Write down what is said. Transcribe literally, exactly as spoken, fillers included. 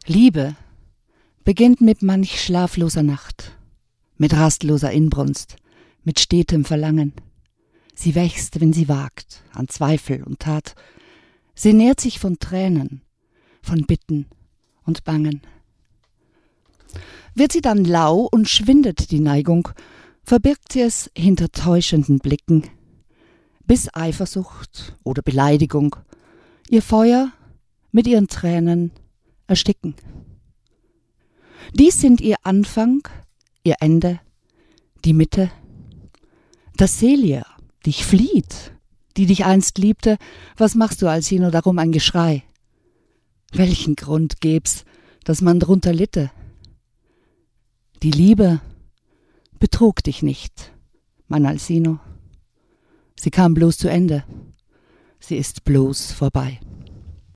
Liebe beginnt mit manch schlafloser Nacht, mit rastloser Inbrunst, mit stetem Verlangen. Sie wächst, wenn sie wagt, an Zweifel und Tat. Sie nährt sich von Tränen, von Bitten und Bangen. Wird sie dann lau und schwindet die Neigung, verbirgt sie es hinter täuschenden Blicken, bis Eifersucht oder Beleidigung ihr Feuer mit ihren Tränen ersticken. Dies sind ihr Anfang, ihr Ende, die Mitte. Das Celia dich flieht, die dich einst liebte, was machst du, Alcino, darum ein Geschrei? Welchen Grund gäb's, dass man drunter litte? Die Liebe betrug dich nicht, mein Alcino. Sie kam bloß zu Ende, sie ist bloß vorbei.